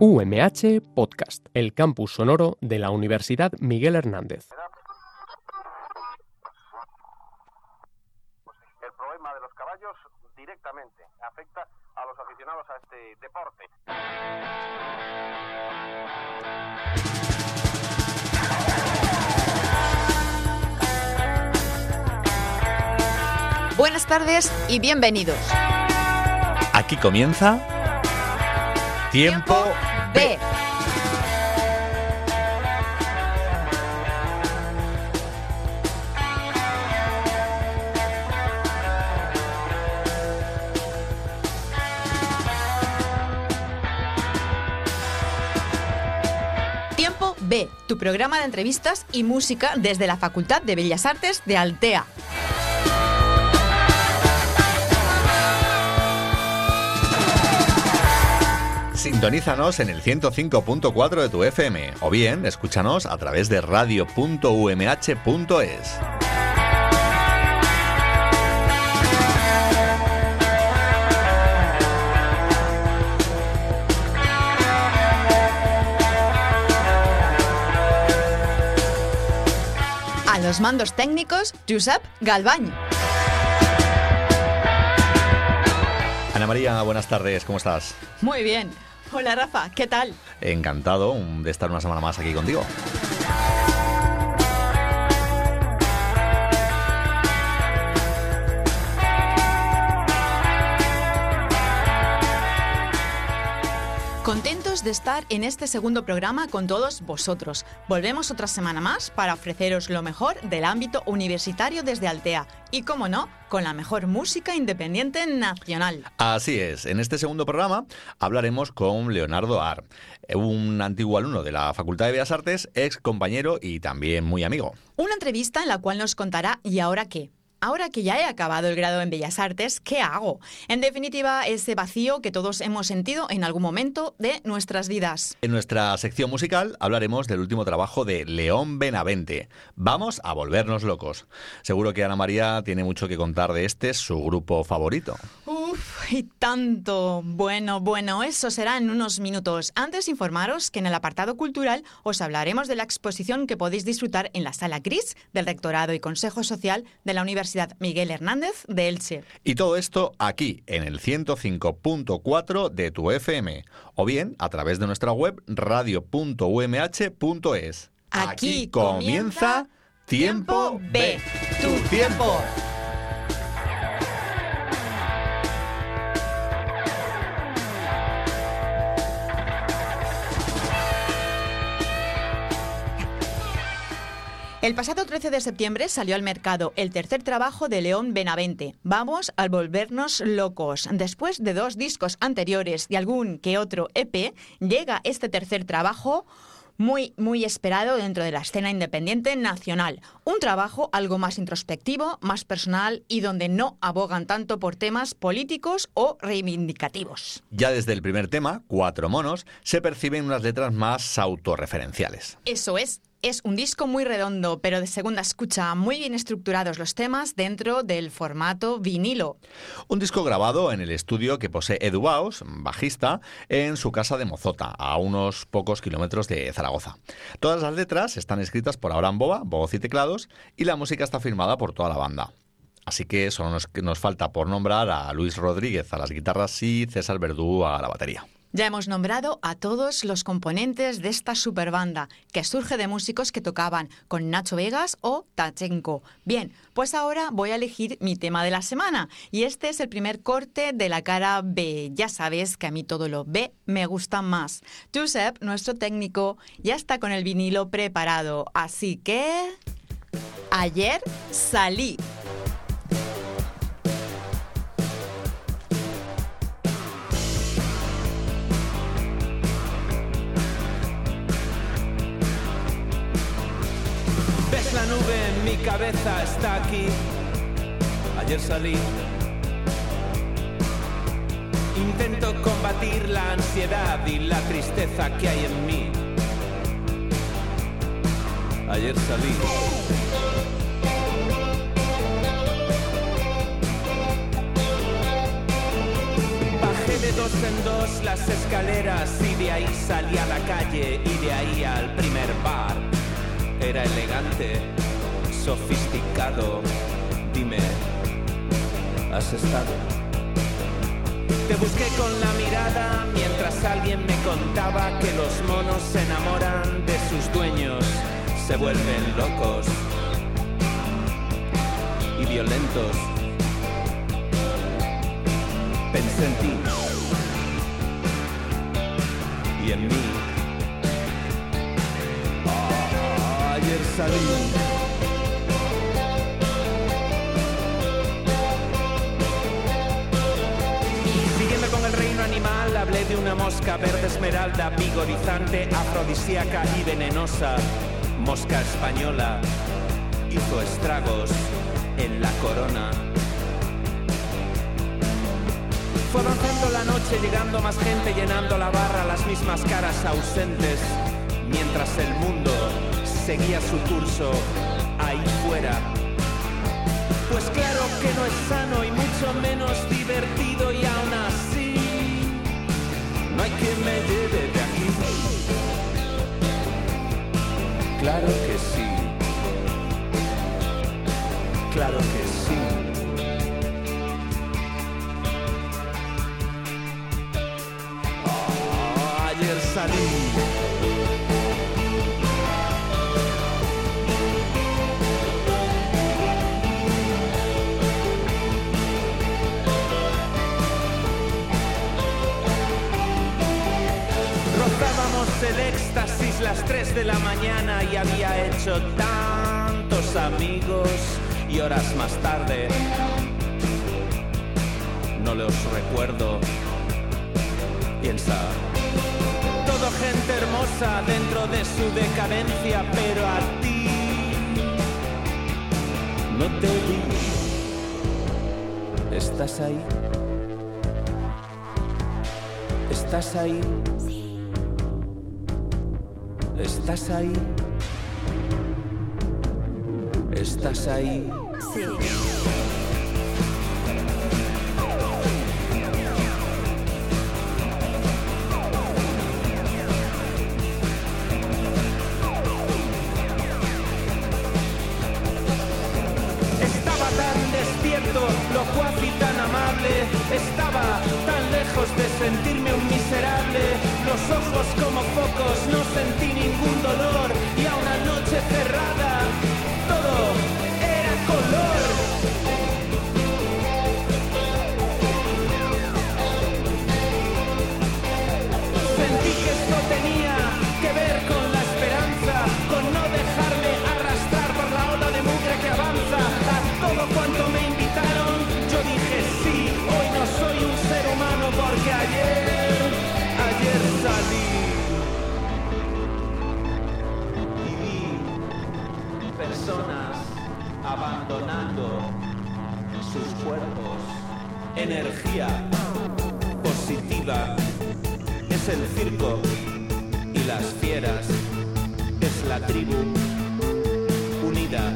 UMH Podcast, el campus sonoro de la Universidad Miguel Hernández. El problema de los caballos directamente afecta a los aficionados a este deporte. Buenas tardes y bienvenidos. Aquí comienza Tiempo B. Tiempo B, tu programa de entrevistas y música desde la Facultad de Bellas Artes de Altea. Sintonízanos en el 105.4 de tu FM o bien escúchanos a través de radio.umh.es. A los mandos técnicos, Josep Galvany. Ana María, buenas tardes, ¿cómo estás? Muy bien. Hola Rafa, ¿qué tal? Encantado de estar una semana más aquí contigo. Contentos de estar en este segundo programa con todos vosotros. Volvemos otra semana más para ofreceros lo mejor del ámbito universitario desde Altea y, como no, con la mejor música independiente nacional. Así es, en este segundo programa hablaremos con Leonardo Ar, un antiguo alumno de la Facultad de Bellas Artes, ex compañero y también muy amigo. Una entrevista en la cual nos contará ¿y ahora qué? Ahora que ya he acabado el grado en Bellas Artes, ¿qué hago? En definitiva, ese vacío que todos hemos sentido en algún momento de nuestras vidas. En nuestra sección musical hablaremos del último trabajo de León Benavente. Vamos a volvernos locos. Seguro que Ana María tiene mucho que contar de su grupo favorito. Uf, y tanto. Bueno, eso será en unos minutos. Antes informaros que en el apartado cultural os hablaremos de la exposición que podéis disfrutar en la Sala Gris del Rectorado y Consejo Social de la Universidad Miguel Hernández de Elche. Y todo esto aquí, en el 105.4 de tu FM, o bien a través de nuestra web radio.umh.es. Aquí comienza Tiempo B, tu tiempo. El pasado 13 de septiembre salió al mercado el tercer trabajo de León Benavente. Vamos a volvernos locos. Después de 2 discos anteriores y algún que otro EP, llega este tercer trabajo muy esperado dentro de la escena independiente nacional. Un trabajo algo más introspectivo, más personal y donde no abogan tanto por temas políticos o reivindicativos. Ya desde el primer tema, 4 monos, se perciben unas letras más autorreferenciales. Eso es. Es un disco muy redondo, pero de segunda escucha, muy bien estructurados los temas dentro del formato vinilo. Un disco grabado en el estudio que posee Edu Baus, bajista, en su casa de Mozota, a unos pocos kilómetros de Zaragoza. Todas las letras están escritas por Abraham Boba, voz y teclados, y la música está firmada por toda la banda. Así que solo nos falta por nombrar a Luis Rodríguez a las guitarras y César Verdú a la batería. Ya hemos nombrado a todos los componentes de esta superbanda, que surge de músicos que tocaban con Nacho Vegas o Tachenko. Bien, pues ahora voy a elegir mi tema de la semana, y este es el primer corte de la cara B. Ya sabes que a mí todo lo B me gusta más. Josep, nuestro técnico, ya está con el vinilo preparado, así que... Ayer salí. La nube en mi cabeza está aquí. Ayer salí. Intento combatir la ansiedad y la tristeza que hay en mí. Ayer salí. Bajé de de 2 en 2 las escaleras y de ahí salí a la calle y de ahí al primer bar. Era elegante, sofisticado. Dime, ¿has estado? Te busqué con la mirada mientras alguien me contaba que los monos se enamoran de sus dueños, se vuelven locos y violentos. Pensé en ti y en mí. Ayer salí. Siguiendo con el reino animal, hablé de una mosca verde esmeralda, vigorizante, afrodisíaca y venenosa. Mosca española hizo estragos en la corona. Fue avanzando la noche, llegando más gente, llenando la barra, las mismas caras ausentes, mientras el mundo seguía su curso ahí fuera. Pues claro que no es sano y mucho menos divertido, y aún así no hay quien me lleve de aquí. Claro que sí, claro que sí. Ayer salí. Rozábamos el éxtasis las 3 de la mañana y había hecho tantos amigos, y horas más tarde no los recuerdo. Piensa, todo gente hermosa dentro de su decadencia, pero a ti no te vi. ¿Estás ahí? ¿Estás ahí? ¿Estás ahí? ¿Estás ahí? Sí. Locuaz y tan amable, estaba tan lejos de sentirme un miserable. Los ojos como focos, no sentí ningún dolor, y a una noche cerrada todo era color. Sentí que esto tenía que ver con la esperanza, con no dejarme arrastrar por la ola de mugre que avanza. A todo cuanto me invitaron, yo dije sí. Hoy no soy un ser humano porque ayer salí y vi personas abandonando sus cuerpos. Energía positiva es el circo y las fieras es la tribu unida.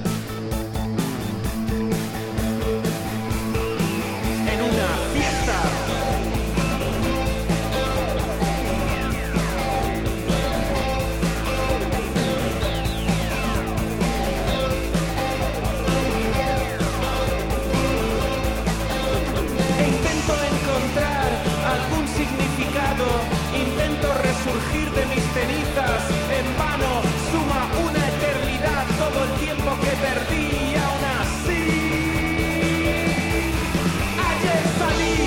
En una fiesta. E intento encontrar algún significado, intento resurgir de mis cenizas. En vano suma una eternidad todo el tiempo que perdí, y aún así ayer salí.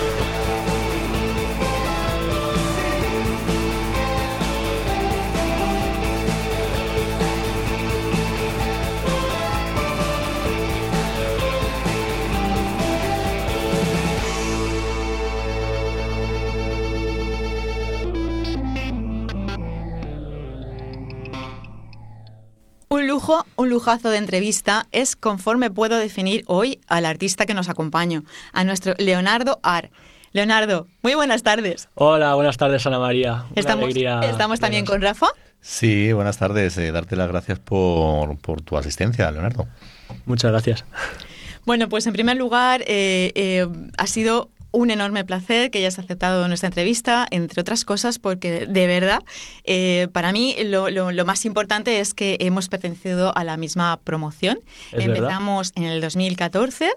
Un lujazo de entrevista es conforme puedo definir hoy al artista que nos acompaña, a nuestro Leonardo Ar. Leonardo, muy buenas tardes. Hola, buenas tardes, Ana María. ¿Estamos también con Rafa? Sí, buenas tardes. Darte las gracias por tu asistencia, Leonardo. Muchas gracias. Bueno, pues en primer lugar, ha sido un enorme placer que hayas aceptado nuestra entrevista, entre otras cosas porque de verdad para mí lo más importante es que hemos pertenecido a la misma promoción. Empezamos en el 2014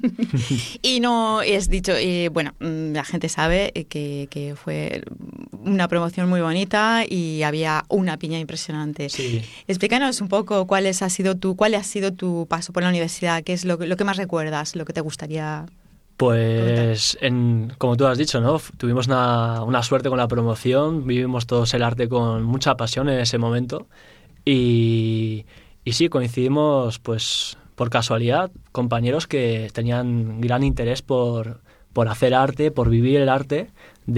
y no es dicho, bueno, la gente sabe que fue una promoción muy bonita y había una piña impresionante. Sí. Explícanos un poco cuál ha sido tu paso por la universidad, qué es lo que más recuerdas, lo que te gustaría. Pues, como tú has dicho, ¿no? Tuvimos una suerte con la promoción, vivimos todos el arte con mucha pasión en ese momento y sí, coincidimos pues por casualidad, compañeros que tenían gran interés por hacer arte, por vivir el arte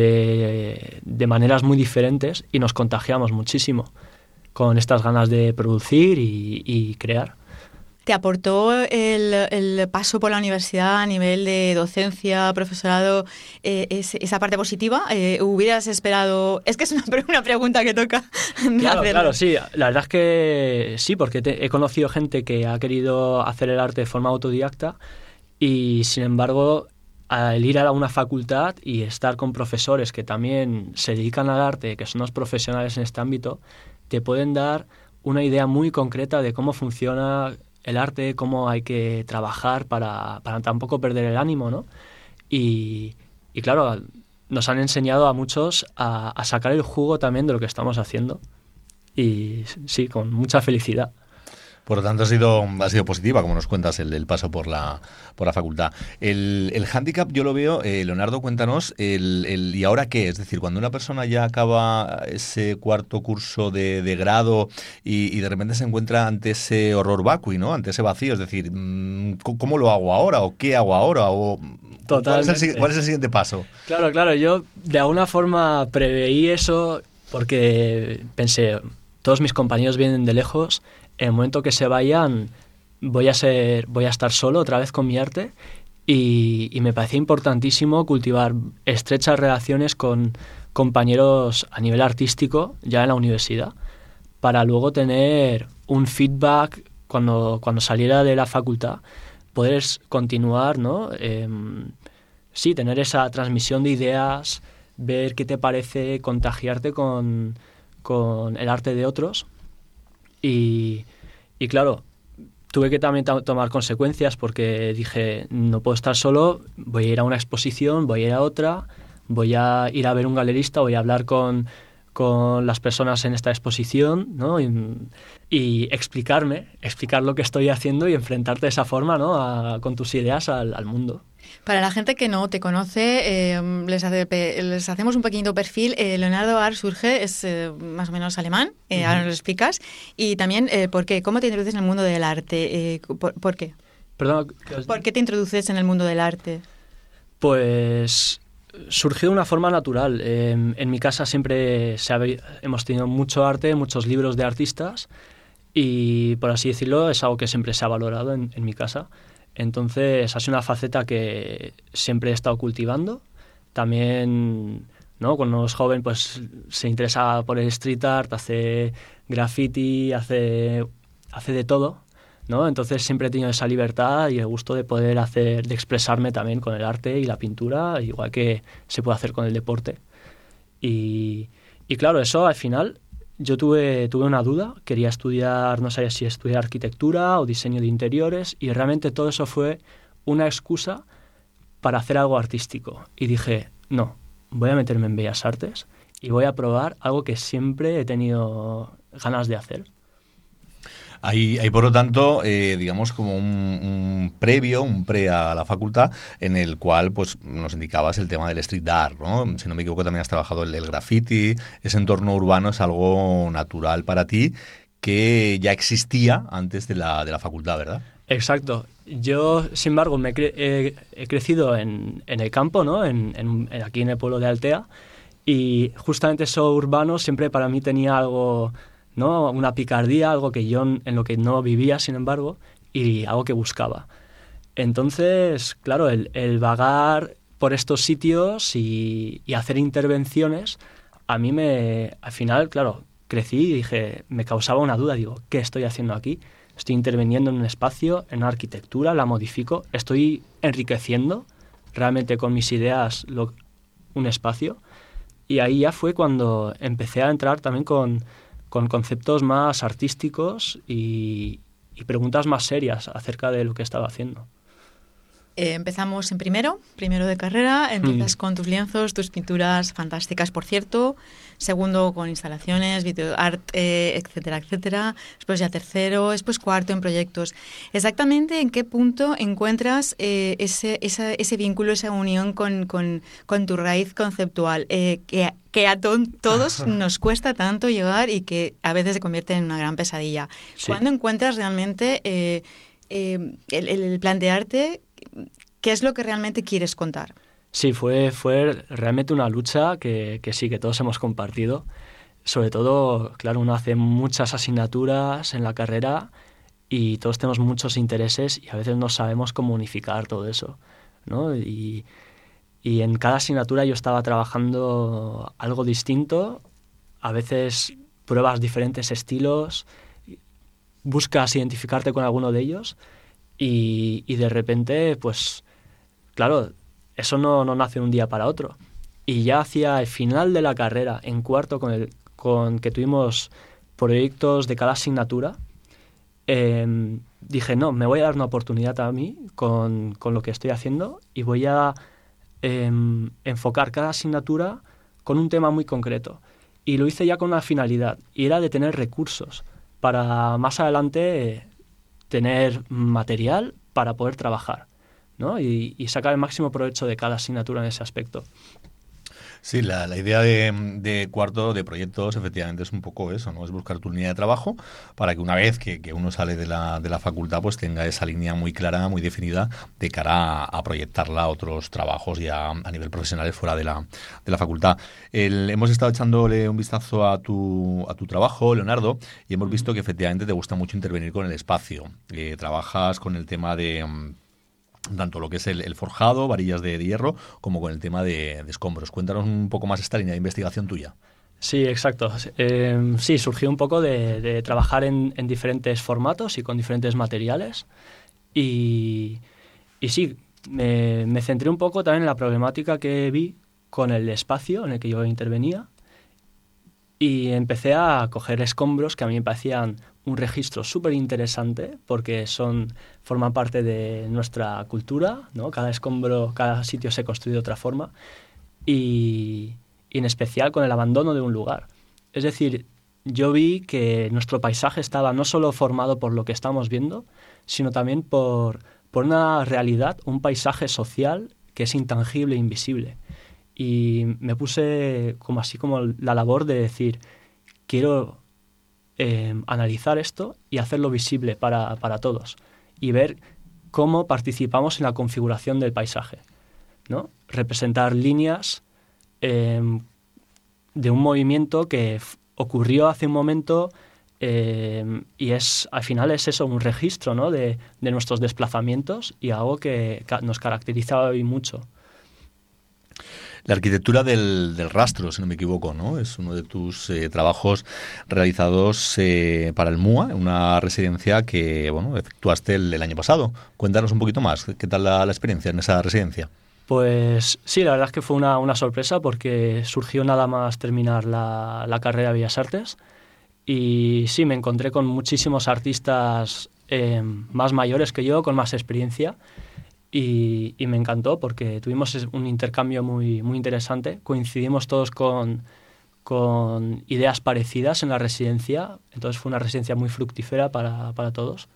de maneras muy diferentes y nos contagiamos muchísimo con estas ganas de producir y crear. ¿Te aportó el paso por la universidad a nivel de docencia, profesorado, esa parte positiva? ¿Hubieras esperado...? Es que es una pregunta que toca Claro, sí. La verdad es que sí, porque he conocido gente que ha querido hacer el arte de forma autodidacta y, sin embargo, al ir a una facultad y estar con profesores que también se dedican al arte, que son los profesionales en este ámbito, te pueden dar una idea muy concreta de cómo funciona el arte, cómo hay que trabajar para tampoco perder el ánimo, ¿no? Y claro, nos han enseñado a muchos a sacar el jugo también de lo que estamos haciendo. Y sí, con mucha felicidad. Por lo tanto, ha sido positiva, como nos cuentas, el paso por la facultad. El hándicap yo lo veo, Leonardo, cuéntanos, ¿y ahora qué? Es decir, cuando una persona ya acaba ese cuarto curso de grado y de repente se encuentra ante ese horror vacui, ¿no? Ante ese vacío, es decir, ¿cómo lo hago ahora? ¿O qué hago ahora? ¿O Totalmente. ¿Cuál es el siguiente paso? Claro, yo de alguna forma preveí eso porque pensé, todos mis compañeros vienen de lejos. En el momento que se vayan voy a estar solo otra vez con mi arte y me parecía importantísimo cultivar estrechas relaciones con compañeros a nivel artístico ya en la universidad para luego tener un feedback cuando saliera de la facultad, poder continuar, ¿no? Sí, tener esa transmisión de ideas, ver qué te parece, contagiarte con el arte de otros. Y claro, tuve que también tomar consecuencias porque dije, no puedo estar solo, voy a ir a una exposición, voy a ir a otra, voy a ir a ver un galerista, voy a hablar con las personas en esta exposición, ¿no? Y explicar lo que estoy haciendo y enfrentarte de esa forma, ¿no? Con tus ideas al mundo. Para la gente que no te conoce, les hacemos un pequeño perfil. Leonardo Ar-Surge es más o menos alemán, ahora nos lo explicas. Y también, ¿por qué? ¿Cómo te introduces en el mundo del arte? ¿Por qué? Perdón, ¿Por qué te introduces en el mundo del arte? Pues surgió de una forma natural. En mi casa siempre hemos tenido mucho arte, muchos libros de artistas y, por así decirlo, es algo que siempre se ha valorado en mi casa. Entonces, ha sido una faceta que siempre he estado cultivando. También, ¿no? Cuando uno es joven, pues se interesa por el street art, hace graffiti, hace de todo, ¿no? Entonces, siempre he tenido esa libertad y el gusto de poder de expresarme también con el arte y la pintura, igual que se puede hacer con el deporte. Y claro, eso al final yo tuve una duda, quería estudiar, no sabía si estudiar arquitectura o diseño de interiores y realmente todo eso fue una excusa para hacer algo artístico. Y dije, no, voy a meterme en Bellas Artes y voy a probar algo que siempre he tenido ganas de hacer. Hay por lo tanto, digamos, como un pre a la facultad en el cual pues nos indicabas el tema del street art, ¿no? Si no me equivoco, también has trabajado el graffiti. Ese entorno urbano es algo natural para ti que ya existía antes de la facultad, ¿verdad? Exacto. Yo, sin embargo, he crecido en el campo, ¿no? Aquí en el pueblo de Altea, y justamente eso urbano siempre para mí tenía algo, ¿no? Una picardía, algo que yo en lo que no vivía, sin embargo, y algo que buscaba. Entonces, claro, el vagar por estos sitios y hacer intervenciones, a mí al final, claro, crecí y dije, me causaba una duda, digo, ¿qué estoy haciendo aquí? Estoy interviniendo en un espacio, en una arquitectura, la modifico, estoy enriqueciendo realmente con mis ideas un espacio. Y ahí ya fue cuando empecé a entrar también con conceptos más artísticos y preguntas más serias acerca de lo que estaba haciendo. Empezamos en primero de carrera, empiezas con tus lienzos, tus pinturas fantásticas, por cierto. Segundo, con instalaciones, videoarte, etcétera, etcétera. Después ya tercero, después cuarto en proyectos. ¿Exactamente en qué punto encuentras ese vínculo, esa unión con tu raíz conceptual? Que a todos nos cuesta tanto llegar y que a veces se convierte en una gran pesadilla. Sí. ¿Cuándo encuentras realmente el plantearte qué es lo que realmente quieres contar? Sí, fue realmente una lucha que sí, que todos hemos compartido. Sobre todo, claro, uno hace muchas asignaturas en la carrera y todos tenemos muchos intereses y a veces no sabemos cómo unificar todo eso, ¿no? Y en cada asignatura yo estaba trabajando algo distinto, a veces pruebas diferentes estilos, buscas identificarte con alguno de ellos y de repente, pues, claro, eso no nace de un día para otro. Y ya hacia el final de la carrera, en cuarto, con que tuvimos proyectos de cada asignatura, dije, no, me voy a dar una oportunidad a mí con lo que estoy haciendo y voy a enfocar cada asignatura con un tema muy concreto. Y lo hice ya con una finalidad, y era de tener recursos para más adelante tener material para poder trabajar, ¿no? Y sacar el máximo provecho de cada asignatura en ese aspecto. Sí, la idea de cuarto de proyectos efectivamente es un poco eso, ¿no? Es buscar tu línea de trabajo para que una vez que uno sale de la facultad pues tenga esa línea muy clara, muy definida de cara a proyectarla a otros trabajos ya a nivel profesional fuera de la facultad. Hemos estado echándole un vistazo a tu trabajo, Leonardo, y hemos visto que efectivamente te gusta mucho intervenir con el espacio. Trabajas con el tema de tanto lo que es el forjado, varillas de hierro, como con el tema de escombros. Cuéntanos un poco más esta línea de investigación tuya. Sí, exacto. Sí, surgió un poco de trabajar en diferentes formatos y con diferentes materiales. Y sí, me centré un poco también en la problemática que vi con el espacio en el que yo intervenía y empecé a coger escombros que a mí me parecían un registro súper interesante porque forman parte de nuestra cultura, ¿no? Cada escombro, cada sitio se construye de otra forma y en especial con el abandono de un lugar. Es decir, yo vi que nuestro paisaje estaba no solo formado por lo que estamos viendo, sino también por una realidad, un paisaje social que es intangible e invisible. Y me puse como la labor de decir, quiero analizar esto y hacerlo visible para todos y ver cómo participamos en la configuración del paisaje, ¿no? Representar líneas de un movimiento que ocurrió hace un momento y al final es eso, un registro, ¿no? de nuestros desplazamientos y algo que nos caracteriza hoy mucho. La arquitectura del rastro, si no me equivoco, ¿no? Es uno de tus trabajos realizados para el MUA, una residencia que efectuaste el año pasado. Cuéntanos un poquito más, ¿qué tal la experiencia en esa residencia? Pues sí, la verdad es que fue una sorpresa porque surgió nada más terminar la carrera de Bellas Artes y sí, me encontré con muchísimos artistas más mayores que yo, con más experiencia. Y me encantó porque tuvimos un intercambio muy, muy interesante. Coincidimos todos con ideas parecidas en la residencia. Entonces fue una residencia muy fructífera para todos.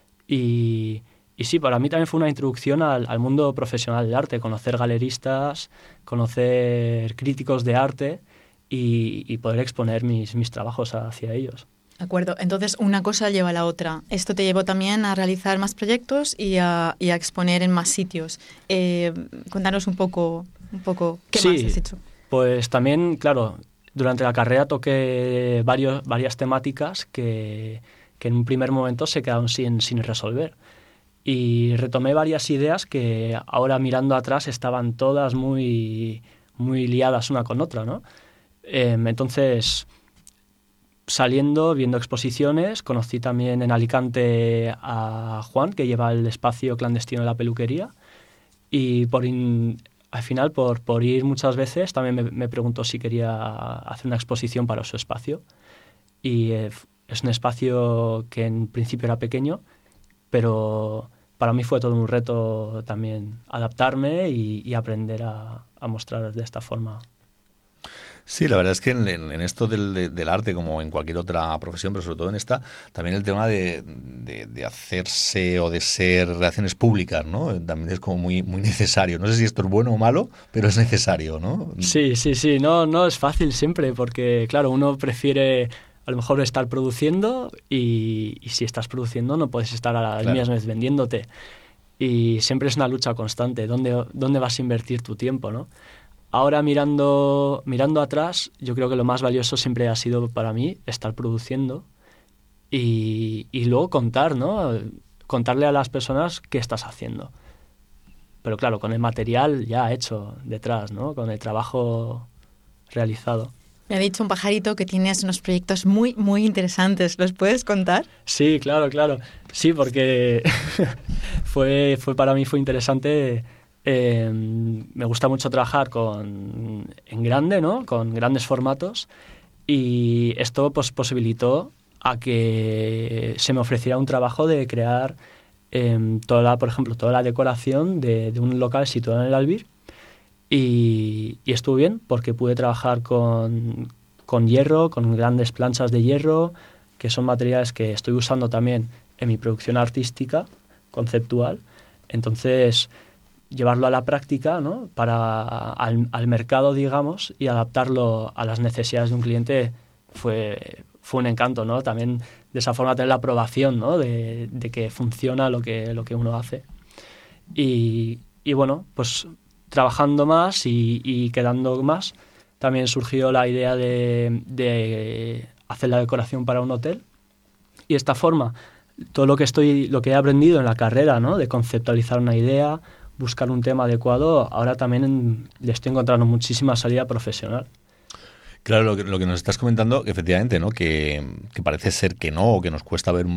Y sí, para mí también fue una introducción al mundo profesional del arte. Conocer galeristas, conocer críticos de arte y poder exponer mis trabajos hacia ellos. De acuerdo. Entonces, una cosa lleva a la otra. Esto te llevó también a realizar más proyectos y a exponer en más sitios. Cuéntanos un poco qué más has hecho. Pues también, claro, durante la carrera toqué varias temáticas que en un primer momento se quedaron sin resolver. Y retomé varias ideas que ahora mirando atrás estaban todas muy, muy liadas una con otra, ¿no? Entonces, viendo exposiciones, conocí también en Alicante a Juan, que lleva el espacio clandestino de la peluquería, Y al final, por ir muchas veces, también me preguntó si quería hacer una exposición para su espacio. Y es un espacio que en principio era pequeño, pero para mí fue todo un reto también adaptarme y aprender a mostrar de esta forma. Sí, la verdad es que en esto del arte, como en cualquier otra profesión, pero sobre todo en esta, también el tema de hacerse o de ser relaciones públicas, ¿no? También es como muy, muy necesario. No sé si esto es bueno o malo, pero es necesario, ¿no? Sí. No es fácil siempre, porque, claro, uno prefiere a lo mejor estar produciendo y si estás produciendo no puedes estar a la misma vez vendiéndote. Y siempre es una lucha constante. ¿Dónde vas a invertir tu tiempo, no? Ahora mirando atrás, yo creo que lo más valioso siempre ha sido para mí estar produciendo y luego contar, ¿no? Contarle a las personas qué estás haciendo. Pero claro, con el material ya hecho detrás, ¿no? Con el trabajo realizado. Me ha dicho un pajarito que tienes unos proyectos muy, muy interesantes. ¿Los puedes contar? Sí, claro. Sí, porque para mí fue interesante. Me gusta mucho trabajar en grande, ¿no? Con grandes formatos, y esto pues posibilitó a que se me ofreciera un trabajo de crear por ejemplo, toda la decoración de un local situado en el Albir, y estuvo bien porque pude trabajar con hierro, con grandes planchas de hierro, que son materiales que estoy usando también en mi producción artística, conceptual. Entonces, llevarlo a la práctica, ¿no? Al mercado, digamos, y adaptarlo a las necesidades de un cliente fue un encanto, ¿no? También de esa forma tener la aprobación, ¿no? de que funciona lo que uno hace. Y bueno, pues trabajando más y quedando más, también surgió la idea de hacer la decoración para un hotel. Y de esta forma, todo lo que he aprendido en la carrera, ¿no? De conceptualizar una idea, buscar un tema adecuado, ahora también le estoy encontrando muchísima salida profesional. Claro, lo que nos estás comentando, efectivamente, ¿no? Que parece ser que no, o que nos cuesta ver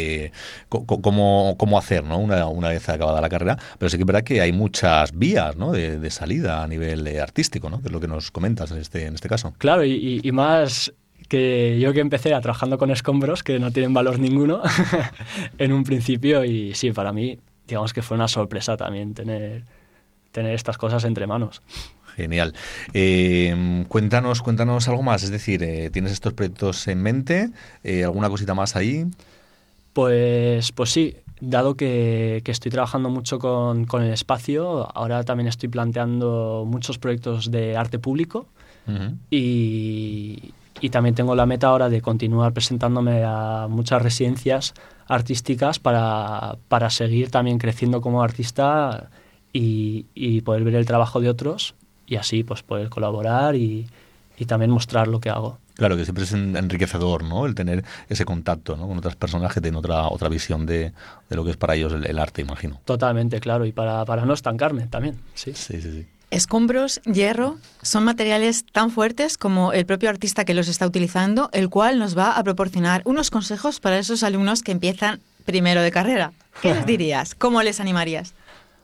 cómo hacer, ¿no? Una vez acabada la carrera, pero sí que es verdad que hay muchas vías, ¿no? de salida a nivel artístico, ¿no? Que es lo que nos comentas en este caso. Claro, y más que yo que empecé trabajando con escombros que no tienen valor ninguno en un principio, y sí, para mí, digamos que fue una sorpresa también tener estas cosas entre manos. Genial. Cuéntanos algo más, es decir, ¿tienes estos proyectos en mente? ¿Alguna cosita más ahí? Pues sí, dado que estoy trabajando mucho con el espacio, ahora también estoy planteando muchos proyectos de arte público. Uh-huh. Y también tengo la meta ahora de continuar presentándome a muchas residencias artísticas para seguir también creciendo como artista y poder ver el trabajo de otros y así pues poder colaborar y también mostrar lo que hago. Claro, que siempre es enriquecedor, ¿no? El tener ese contacto, ¿no? Con otras personas que tienen otra visión de lo que es para ellos el arte, imagino. Totalmente, claro, y para no estancarme también, sí. Sí. Escombros, hierro, son materiales tan fuertes como el propio artista que los está utilizando, el cual nos va a proporcionar unos consejos para esos alumnos que empiezan primero de carrera. ¿Qué les dirías? ¿Cómo les animarías?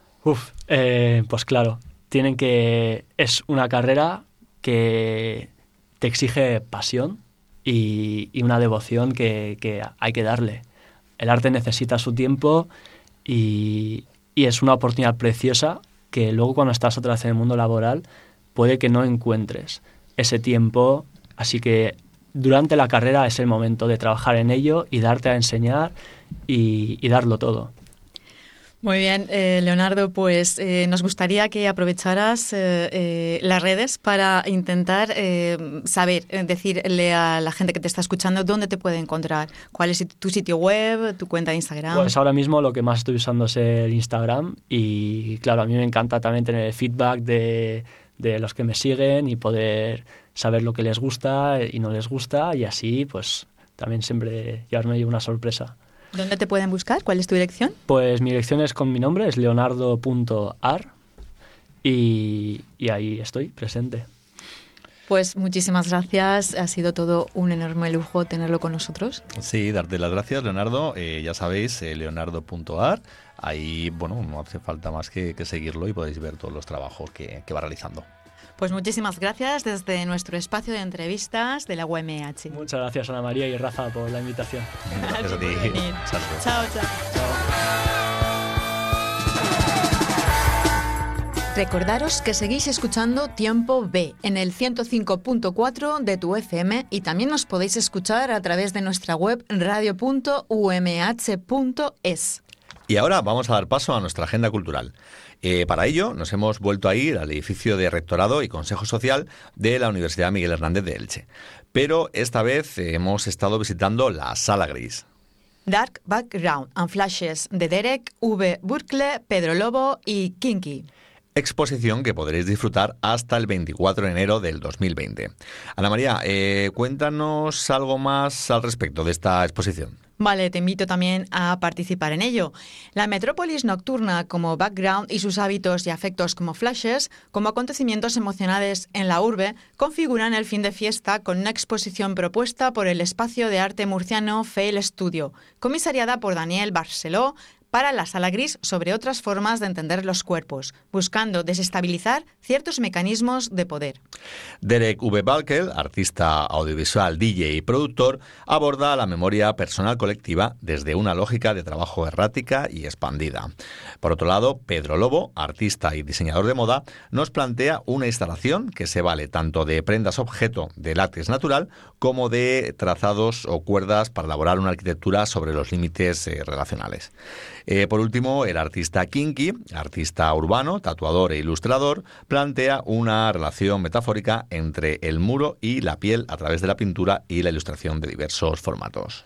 Pues claro, es una carrera que te exige pasión y una devoción que hay que darle. El arte necesita su tiempo y es una oportunidad preciosa que luego cuando estás otra vez en el mundo laboral puede que no encuentres ese tiempo, así que durante la carrera es el momento de trabajar en ello y darte a enseñar y darlo todo. Muy bien, Leonardo, pues nos gustaría que aprovecharas las redes para intentar decirle a la gente que te está escuchando dónde te puede encontrar. ¿Cuál es tu sitio web, tu cuenta de Instagram? Pues ahora mismo lo que más estoy usando es el Instagram y claro, a mí me encanta también tener el feedback de los que me siguen y poder saber lo que les gusta y no les gusta y así pues también siempre llevarme una sorpresa. ¿Dónde te pueden buscar? ¿Cuál es tu dirección? Pues mi dirección es con mi nombre, es leonardo.ar y ahí estoy presente. Pues muchísimas gracias, ha sido todo un enorme lujo tenerlo con nosotros. Sí, darte las gracias, Leonardo. Ya sabéis, leonardo.ar. Ahí, bueno, no hace falta más que seguirlo y podéis ver todos los trabajos que va realizando. Pues muchísimas gracias desde nuestro espacio de entrevistas de la UMH. Muchas gracias, Ana María y Rafa, por la invitación. Gracias a ti. Chao, chao. Recordaros que seguís escuchando Tiempo B en el 105.4 de tu FM y también nos podéis escuchar a través de nuestra web radio.umh.es. Y ahora vamos a dar paso a nuestra agenda cultural. Para ello nos hemos vuelto a ir al edificio de Rectorado y Consejo Social de la Universidad Miguel Hernández de Elche. Pero esta vez hemos estado visitando la Sala Gris. Dark Background and Flashes de Derek V. Burkle, Pedro Lobo y Kinky. Exposición que podréis disfrutar hasta el 24 de enero del 2020. Ana María, cuéntanos algo más al respecto de esta exposición. Vale, te invito también a participar en ello. La metrópolis nocturna como background y sus hábitos y afectos como flashes, como acontecimientos emocionales en la urbe, configuran el fin de fiesta con una exposición propuesta por el espacio de arte murciano Fail Studio, comisariada por Daniel Barceló, para la Sala Gris sobre otras formas de entender los cuerpos, buscando desestabilizar ciertos mecanismos de poder. Derek V. Balkel, artista audiovisual, DJ y productor, aborda la memoria personal colectiva desde una lógica de trabajo errática y expandida. Por otro lado, Pedro Lobo, artista y diseñador de moda, nos plantea una instalación que se vale tanto de prendas objeto de látex natural como de trazados o cuerdas para elaborar una arquitectura sobre los límites relacionales. Por último, el artista Kinky, artista urbano, tatuador e ilustrador, plantea una relación metafórica entre el muro y la piel a través de la pintura y la ilustración de diversos formatos.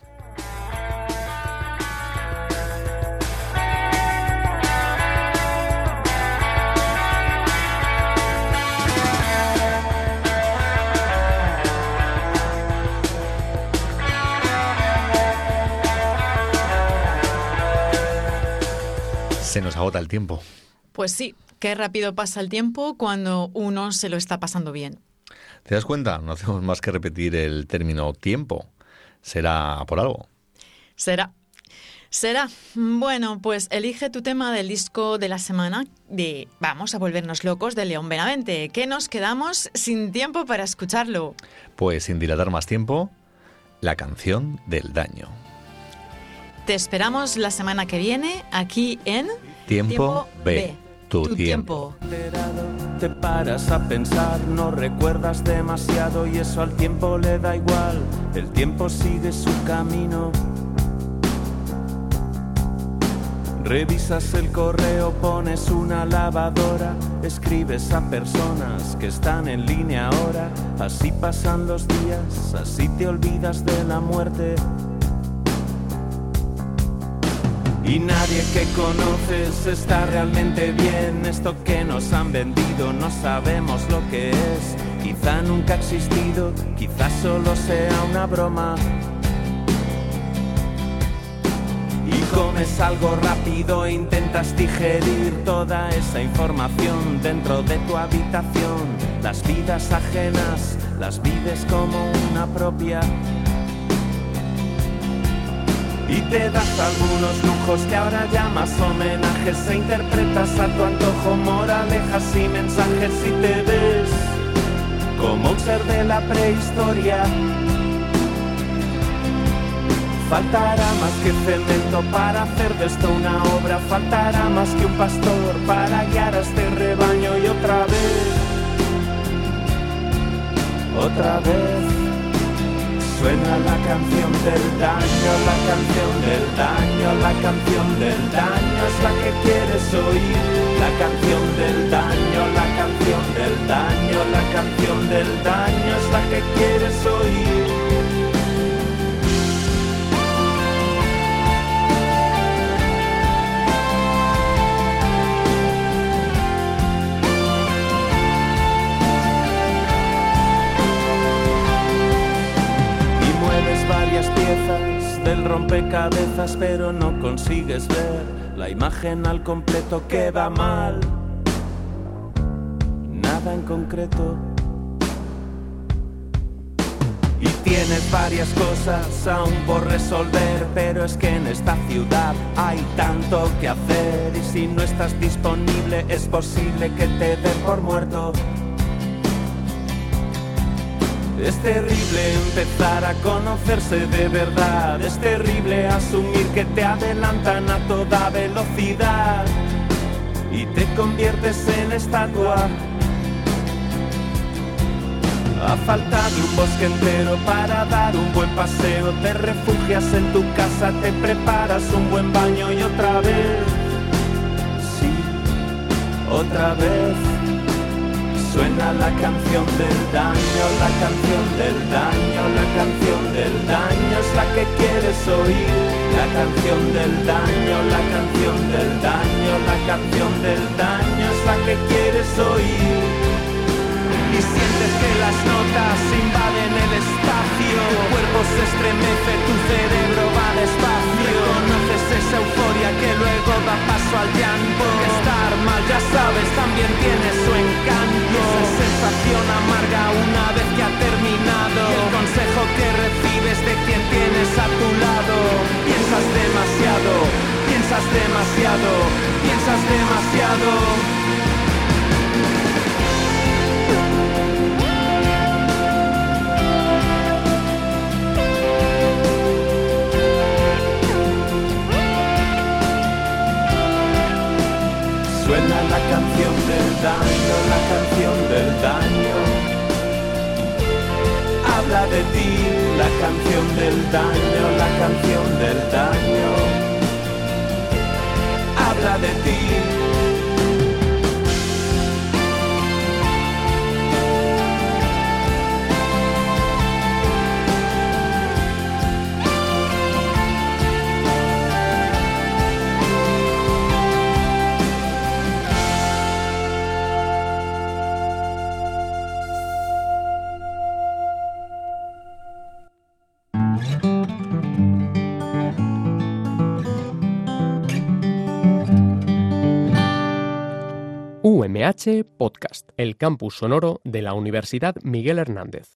Se nos agota el tiempo. Pues sí, qué rápido pasa el tiempo cuando uno se lo está pasando bien. ¿Te das cuenta? No hacemos más que repetir el término tiempo. ¿Será por algo? Será. Bueno, pues elige tu tema del disco de la semana de Vamos a volvernos locos de León Benavente, que nos quedamos sin tiempo para escucharlo. Pues sin dilatar más tiempo, la canción del daño. Te esperamos la semana que viene aquí en Tiempo B, tu tiempo. Te paras a pensar, no recuerdas demasiado y eso al tiempo le da igual. El tiempo sigue su camino. Revisas el correo, pones una lavadora, escribes a personas que están en línea ahora. Así pasan los días, así te olvidas de la muerte. Y nadie que conoces está realmente bien. Esto que nos han vendido no sabemos lo que es. Quizá nunca ha existido, quizá solo sea una broma. Y comes algo rápido e intentas digerir toda esa información dentro de tu habitación. Las vidas ajenas las vives como una propia. Y te das algunos lujos que ahora llamas homenajes e interpretas a tu antojo moralejas y mensajes y te ves como un ser de la prehistoria. Faltará más que cemento para hacer de esto una obra, faltará más que un pastor para guiar a este rebaño y otra vez suena la canción del daño, la canción del daño, la canción del daño es la que quieres oír. La canción del daño, la canción del daño, la canción del daño es la que quieres oír. Varias piezas del rompecabezas, pero no consigues ver la imagen al completo. Que va mal, nada en concreto. Tienes varias cosas aún por resolver, pero es que en esta ciudad hay tanto que hacer, y si no estás disponible es posible que te den por muerto. Es terrible empezar a conocerse de verdad, es terrible asumir que te adelantan a toda velocidad y te conviertes en estatua. A falta de un bosque entero para dar un buen paseo, te refugias en tu casa, te preparas un buen baño y otra vez, sí, otra vez, suena la canción del daño, la canción del daño, la canción del daño es la que quieres oír. La canción del daño, la canción del daño, la canción del daño es la que quieres oír. Y sientes que las notas invaden el espacio, tu cuerpo se estremece, tu cerebro va despacio. Conoces esa euforia que luego da paso al llanto, que estar mal, ya sabes, también tiene su encanto. Y esa sensación amarga una vez que ha terminado, y el consejo que recibes de quien tienes a tu lado. Piensas demasiado, piensas demasiado, piensas demasiado. Suena la canción del daño, la canción del daño. Habla de ti, la canción del daño, la canción del daño. Habla de ti. UMH Podcast, el campus sonoro de la Universidad Miguel Hernández.